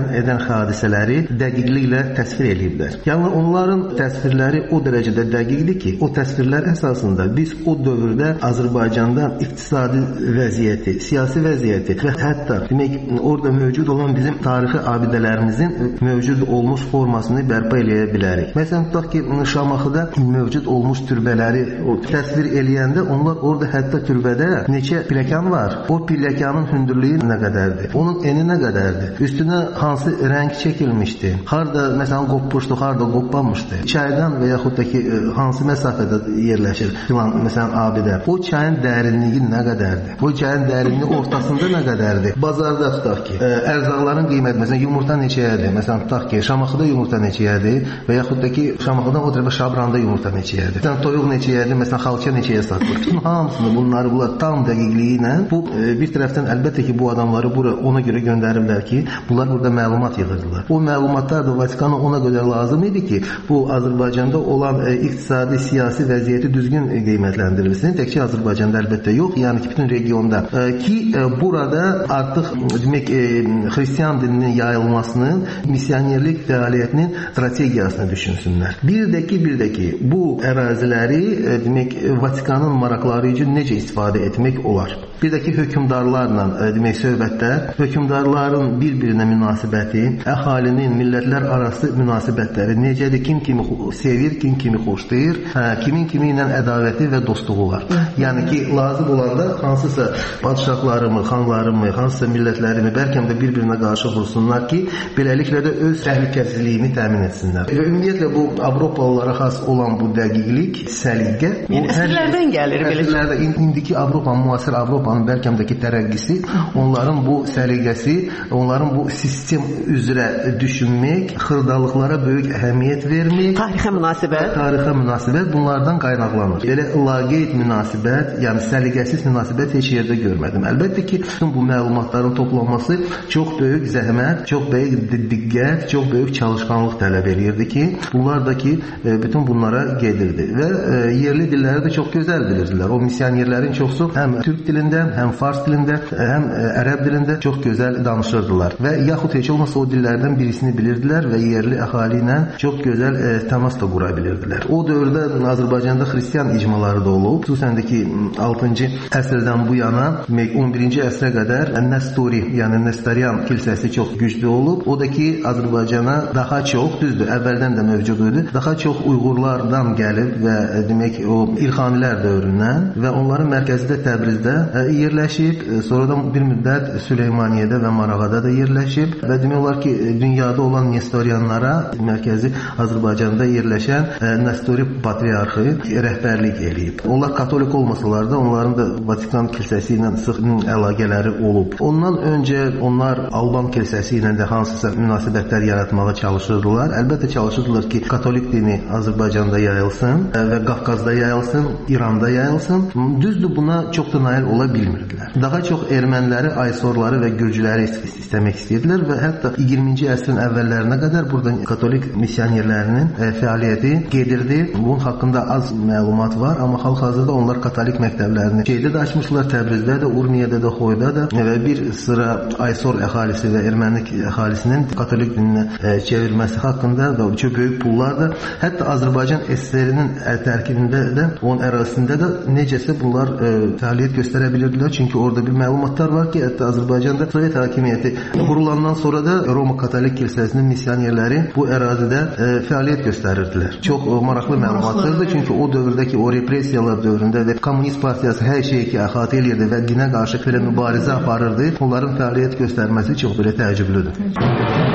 hadisələri dəqiqliklə təsvir ediblər. Yəni onların təsvirləri o dərəcədə dəqiqdir ki, o təsvirlər əsasında biz o dövrdə Azərbaycanda iqtisadi vəziyyəti, siyasi vəziyyəti və hətta demək orada mövcud olan bizim tarixi abidələrimizin mövcud olmuş formasını bərpa eləyə bilərik. Məsələn, tutaq ki, Şamaxıda mövcud olmuş türbələri o təsvir eləyəndə onlar orada hətta türbədə neçə pilləkən var. O pilləkənin hündürlüyü nə qədərdir? Onun eni nə qədərdir? Üstünə hansı rəng çəkilmişdi? Harda məsələn qopmuşdu, harda qopmamışdı? Çaydan və yaxud da ki hansı məsafədə yerləşir filan məsələn abidə? O çayın dərinliyi nə qədərdir? O çayın dərinliyi ortasında nə qədərdir? Bazarda tutaq ki, ərzaqların qiyməti məsələn yumurta neçəyədir? Məsələn tutaq ki, Şamaxıda yumurta neçəyədir və yaxud da ki Şamaxıdan o tərəfə Şabranda yumurta neçəyədir? Məsələn toyuq neçəyədir? Məsələn xalça neçəyə satılır? Bütün hamısını bunları bunlar tam dəqiqliyi ilə bu bir tərəfdən əlbəttə ki bu adamları bura ona görə göndəriblər ki, bunlar burada məlumat yığırdılar. O məlumatlar da Vatikana ona görə lazım idi ki, bu Azərbaycanda olan e, iqtisadi, siyasi vəziyyəti düzgün e, qiymətləndirilsin. Təkcə Azərbaycanda əlbəttə yox, yəni ki bütün regionda e, ki e, burada artıq demək e, xristian dininin yayılmasının, missionerlik fəaliyyətinin strategiyasını düşünsünlər. Bir də ki, bir də ki bu əraziləri e, demək Vatikanın maraqları üçün necə istifadə etmək olar. Bir də ki hökmdarlarla e, demək söhbətlər, hökmdarların bir-birinə münasibəti, əhalinin millətlər arası münasibətləri necədir, kim kimi sevir, kim kimi xoşlayır, hə, kimin kimi ilə ədavəti və dostluğu var. Yəni ki lazım olanda hansısa padşahlarımı, xanlarımı, hansısa millətlərimi bəlkə də bir-birinə qarşı vursunlar ki, beləliklə də öz təhlükəsizliyini təmin etsinlər. Və ümumiyyətlə bu Avropalılara xas olan bu dəqiqlik, səliqə, yəni əsrlərdən gəlir belə. Əsrlərdə indiki Avropa, müasir Avropanın bəlkəmdəki tərəqqisi, onların bu səliqəsi, onların bu sistem üzrə düşünmək, xırdalıqlara böyük əhəmiyyət vermək, tarixə münasibət, tarixə münasibət bunlardan qaynaqlanır. Belə laqeyd münasibət, yəni səliqəsiz münasibət heç yerdə görmədim. Əlbəttə ki, bütün bu məlumatların toplanması çox böyük zəhmət, çox böyük diqqət, çox böyük çalışqanlıq tələb edirdi ki, bunlar da ki, bütün bunlara gedirdi və yerli dilləri də çox gözəl bilirdilər. O missionerlərin çoxsu həm türk dilində, həm fars dilində, həm ərəb dilində çox gözəl danışırdılar və yaxud heç olmasa o dillərdən birisini bilirdilər və yerli əhali ilə çox gözəl e, təmas da qura bilirdilər. O dövrdə Azərbaycanda xristian icmaları da olub. Xüsusən də ki altıncı əsrdən bu yana on birinci əsrə qədər Nestori, yəni Nestorian kilsəsi çox güclü olub. O da ki Azərbaycana daha çox, düzdür, əvvəldən də mövcud idi, daha çox Uyğurlardan gəlib və e, demək o İlxanilər dövründən və onların mərkəzi də Təbrizdə e, yerləşib, e, sonradan bir müddət Süleymaniyədə və Marağada da yerləşib və demək olar ki dünyada olan Nestorianlara mərkəzi Azərbaycanda yerləşən e, Nestori patriarxı rəhbərlik eləyib. Onlar katolik olmasalar da onların da Vatikan kilsəsi ilə sıx əlaqələri olub. Ondan öncə onlar Alban kilsəsi ilə də hansısa münasibətlər yaratmağa çalışırdılar. Əlbəttə çalışırdılar ki, katolik dini Azərbaycanda yayılsın və Qafqazda yayılsın, İranda yayılsın. Düzdür, buna çox da nail ola bilmirdilər. Daha çox erməniləri, aysorları və gürcüləri istəmək istəyirdilər və hətta iyirminci əsrin əvvəllərinə qədər burada katolik missionerlərinin e, fəaliyyəti gedirdi. Bunun haqqında az məlumat var, amma hal-hazırda onlar katolik məktəblərini şeydə də açmışlar, Təbrizdə də, Urmiyədə də, Xoyda da və bir sıra aysor əhalisi və ermənilik əhalisinin katolik dininə e, çevirməsi haqqında da çox böyük pullar da, hətta Azərbaycan S S R-nin tərkibində də, onun ərazisində də necəsə bunlar e, fəaliyyət göstərə bilirdilər. Çünki orada bir məlumatlar var ki, hətta Azərbaycanda Sovet hakimiyyəti qurulandan sonra da Roma Katolik kilsəsinin missionerləri bu ərazidə e, fəaliyyət göstərirdilər. Çox o, maraqlı məlumatlardır, çünki o dövrdəki o repressiyalar dövründə və Kommunist partiyası hər şeyi ki əhatə edirdi və dinə qarşı belə mübarizə aparırdı. Onların fəaliyyət göstərməsi çox belə təəccüblüdür.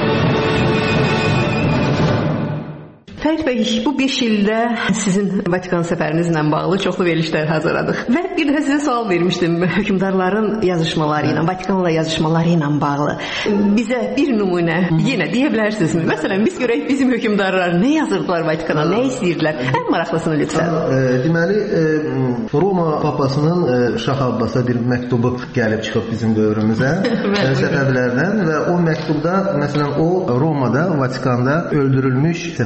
Fərid bəy, bu beş ildə sizin Vatikan səfərinizlə bağlı çoxlu verilişlər hazırladıq. Və bir də sizə sual vermişdim hökmdarların yazışmaları ilə, Vatikanla yazışmaları ilə bağlı. Bizə bir nümunə yenə deyə bilərsinizmi? Məsələn, biz görək bizim hökmdarlar nə yazırdılar Vatikana, nə istəyirdilər? Ən maraqlısını lütfən. E, deməli, e, Roma papasının e, Şah Abbasa bir məktubu gəlib çıxıb bizim dövrümüzə Səfəvilərdən və o məktubda, məsələn, o Romada, Vatikanda öldürülmüş Səfəvi elçi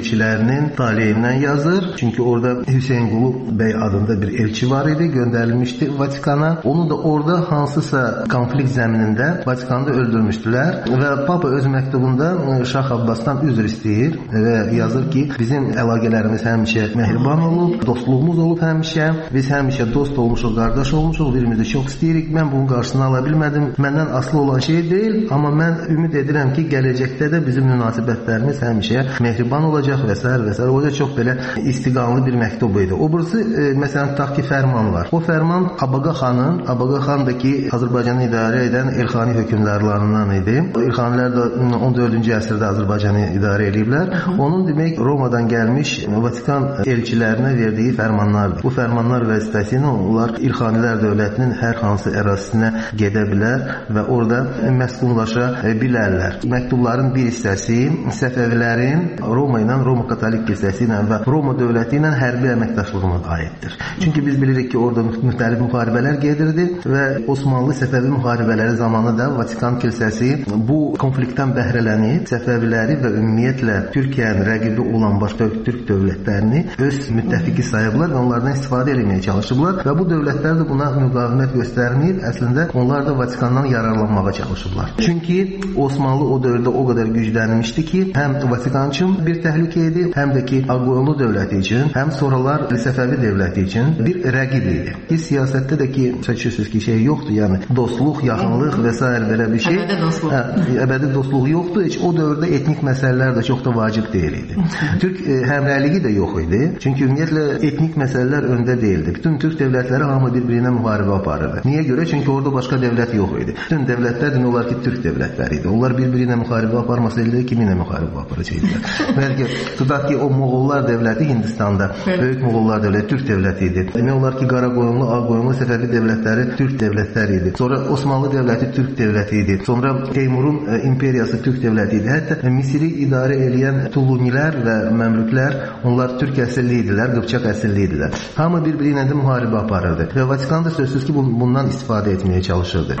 elçilərinin taleyindən yazır. Çünki orada Hüseynqulu bəy adında bir elçi var idi, göndərilmişdi Vatikana. Onu da orada hansısa konflikt zəminində Vatikanda öldürmüşdülər və Papa öz məktubunda Şah Abbasdan üzr istəyir və yazır ki, bizim əlaqələrimiz həmişə mehriban olub, dostluğumuz olub həmişə. Biz həmişə dost olmuşuq, qardaş olmuşuq, birimizi çox istəyirik. Mən bunun qarşısını ala bilmədim. Məndən asılı olan şey deyil, amma mən ümid edirəm ki, gələcəkdə də bizim münasibətlərimiz həmişə mehriban olacaq və s. və s. O da çox belə istiqamlı bir məktub idi. O birisi, e, məsələn, tutaq ki, fərman var. O fərman Abaqa xanın, Abaqa xan da ki, Azərbaycanı idarə edən Elxani hökmdarlarından idi. Elxanilər də on dördüncü əsrdə Azərbaycanı idarə ediblər. Onun demək Romadan gəlmiş Vatikan elçilərinə verdiyi fərmanlardır. Bu fərmanlar vəzifəsilə onlar İlxanilər dövlətinin hər hansı ərazisinə gedə bilər və orada məskunlaşa bilərlər. Məktubların bir hissəsi Səfəvilərin Roma ilə, Roma Katolik kilsəsi ilə və Roma dövləti ilə hərbi əməkdaşlığına aiddir. Çünki biz bilirik ki, orada müxtəlif müharibələr gedirdi və Osmanlı Səfəvi müharibələri zamanı da Vatikan kilsəsi bu konfliktdən bəhrələnib Səfəviləri və ümumiyyətlə Türkiyənin rəqibi olan başqa Türk dövlətlərini öz müttəfiqi sayıblar və onlardan istifadə etməyə çalışıblar və bu dövlətlər də buna müqavimət göstərməyib, əslində onlar da Vatikandan yararlanmağa çalışıblar. Çünki Osmanlı o dövrdə o qədər güclənmişdi ki, həm Vatikan üçün bir təhlükə idi, həm də ki, Ağqoyunlu dövləti üçün, həm sonralar Səfəvi dövləti üçün bir rəqib idi. Biz siyasətdə də ki, çəkişirsiniz ki, şey yoxdur, yəni dostluq, yaxınlıq və s. belə bir şey. Əbədi dostluq. Hə, əbədi dostluq yoxdur. Heç o dövrdə etnik məsələlər də çox da vacib deyil idi. Türk e, həmrəyliyi də yox idi. Çünki ümumiyyətlə etnik məsələlər öndə deyildi. Bütün Türk dövlətləri hamı bir-birinə müharibə aparırdı. Niyə görə? Çünki orada başqa dövlət yox idi. Bütün dövlətlər demək olar ki, Türk dövlətləri idi. Onlar bir-birinə müharibə aparmasaydı kiminlə müharibə aparacaqdılar? Bəlkə tutaq ki, o Moğollar dövləti Hindistanda, böyük Moğollar dövləti Türk dövləti idi. Demək olar ki, Qaraqoyunlu, Ağqoyunlu, Səfəvi dövlətləri Türk dövlətləri idi. Sonra Osmanlı dövləti Türk dövləti idi. Sonra Teymurun e, imperiyası Türk dövləti idi. Hətta Misiri idarə edən Tulunilər və Məmlüklər, onlar Türk əsilli idilər, Qıpçaq əsilli idilər. Hamı bir-biri ilə də müharibə aparırdı və Vatikan da sözsüz ki, bundan istifadə etməyə çalışırdı.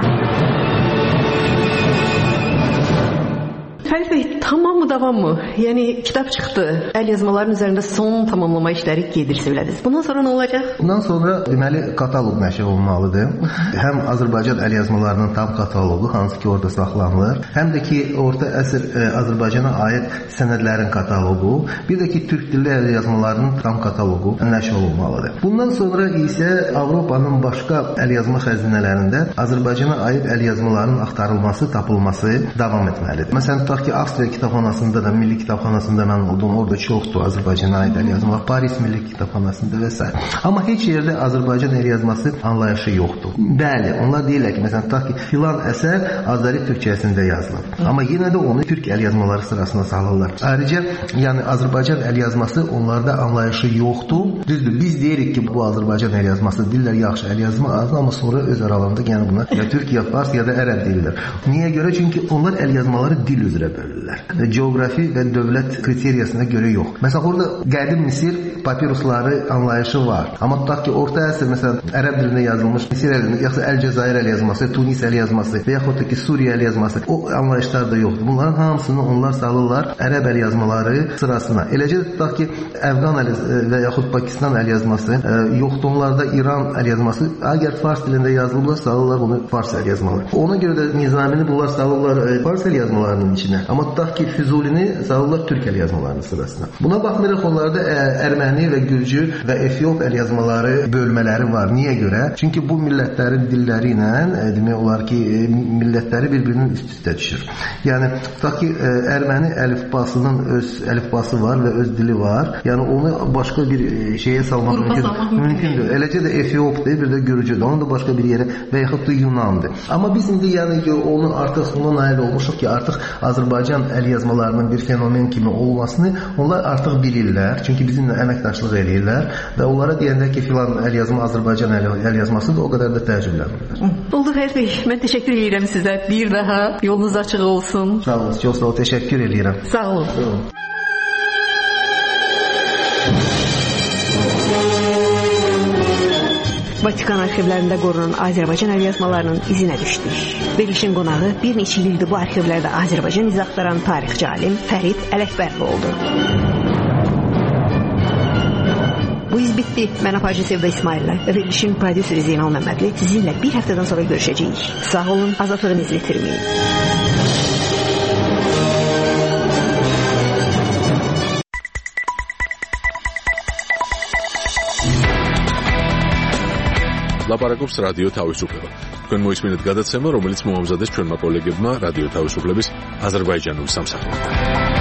Fərid bəy, tamamı davamı? Yəni kitab çıxdı, əl yazmaların üzərində son tamamlama işləri gedir söylədiniz. Bundan sonra nə olacaq? Bundan sonra deməli kataloq nəşr olmalıdır. Həm Azərbaycan əl yazmalarının tam kataloqu, hansı ki orada saxlanılır, həm də ki orta əsr e, Azərbaycana aid sənədlərin kataloqu, bir də ki türk dilli əl yazmalarının tam kataloqu nəşr olmalıdır. Bundan sonra isə Avropanın başqa əl yazma xəzinələrində Azərbaycana aid əl yazmalarının axtarılması, tapılması davam etməlidir. Məsələn, tutaq ki, Avstriya kitabxanasında da, Milli kitabxanasında mən oldum, orada çoxdur Azərbaycana aid əl yazmalar, Paris Milli kitabxanasında və s. Amma heç yerdə Azərbaycan əl yazması anlayışı yoxdur. Bəli, onlar deyirlər ki, məsələn, tutaq ki, filan əsər Azəri türkçəsində yazılır. Amma yenə də onu türk əl yazmaları sırasına salırlar. Ayrıca, yəni Azərbaycan əl yazması onlarda anlayışı yoxdur. Düzdür, biz deyirik ki, bu Azərbaycan əl yazması, dillər yaxşı əl yazma azdır, amma sonra öz aralarında yəni buna ya türk, ya fars, ya da ərəb deyirlər. Niyə görə? Çünki onlar əl yazmaları dil üzrə bölürlər. Coğrafi və dövlət kriteriyasına görə yox. Məsələn, orada qədim Misir papirusları anlayışı var. Amma tutaq ki, orta əsr, məsələn, ərəb dilində yazılmış Misir əl, yaxud Əlcəzair əl yazması, Tunis əl yazması və yaxud da ki, Suriya əl yazması, o anlayışlar da yoxdur. Bunların hamısını onlar salırlar ərəb əl yazmaları sırasına. Eləcə tutaq ki, Əfqan əl və yaxud Pakistan əl yazması, e, yoxdur onlarda İran əl yazması, əgər fars dilində yazılıblar, salırlar bunu fars əl yazmaları. Ona görə də Nizamini bunlar salırlar e, fars əl yazmalarının içinə. Amma tutaq ki, Füzulini salırlar türk əl yazmalarının sırasına. Buna baxmayaraq onlarda ə, Erməni və Gürcü və Efiop əl yazmaları bölmələri var. Niyə görə? Çünki bu millətlərin dilləri ilə ə, demək olar ki, ə, millətləri bir-birinin üst-üstə düşür. Yəni tutaq ki, ə, Erməni əlifbasının öz əlifbası var və öz dili var. Yəni onu başqa bir ə, şeyə salmaq mümkün, mümkündür. Eləcə də Efiopdur, bir də Gürcüdür. Onu da başqa bir yerə və yaxud da Yunandır. Amma biz indi yəni onu artıq ona nail olmuşuq ki, artıq Azərbaycan əl yazmalarının bir fenomen kimi olmasını onlar artıq bilirlər. Çünki bizimlə əməkdaşlıq edirlər və onlara deyəndə ki, filan əl yazma Azərbaycan əl, əl yazması da o qədər də təəccüblənmirlər. Oldu Fərid bəy, mən təşəkkür edirəm sizə. Bir daha yolunuz açıq olsun. Sağ olun, çox sağ olun, təşəkkür edirəm. Sağ olun. Sağ olun. Vatikan arxivlərində qorunan Azərbaycan əl yazmalarının izinə düşdük. Verilişin qonağı bir neçə ildir bu arxivlərdə Azərbaycan iz axtaran tarixçi alim Fərid Ələkbərli oldu. biz bitdi. Mən aparıcı Sevda İsmaillə və verilişin prodüseri Zeynal Məmmədli sizinlə bir həftədən sonra görüşəcəyik. Sağ olun, azadlığınızı itirməyin. ლაპარაკობს რადიო თავისუფლება. თქვენ მოისმინეთ გადაცემა, რომელიც მოამზადეს ჩვენმა კოლეგებმა რადიო თავისუფლების აზერბაიჯანულ სამსახურთან.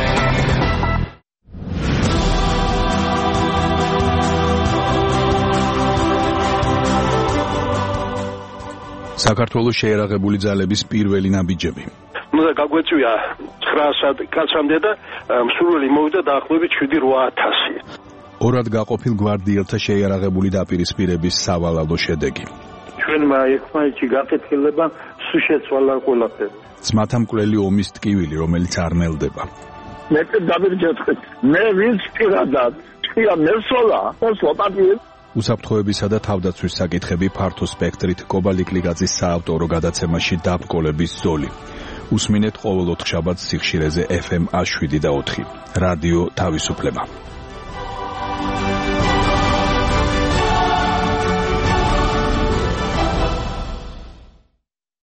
საქართველოს შეერაღებული ძალების პირველი ნაბიჯები. უნდა გაგვეწვია ცხრა კაცამდე და მსურველი მოვიდა დაახლოებით შვიდი რვა ათასი. ორად გაყოფილ გვარდიელთა შეიარაღებული დაპირისპირების სავალალო შედეგი. ჩვენმა ერთმანეთში გაკეთილება სულ შეცვალა ყველაფერი. ძმათა მკვლელი ომის ტკივილი, რომელიც არ ნელდება. მე დავირჯეთხეთ. მე ვინც პირადად თქვია მესოლა, მოსლაპატიე. უსაფრთხოებისა და თავდაცვის საკითხები ფართო სპექტრით კობალიკლიგაძის საავტორო გადაცემაში დაბკოლების ზოლი. უსმინეთ ყოველ ოთხშაბათს სიხშირეზე ეფ ემ ას შვიდი და ოთხი. რადიო თავისუფლება.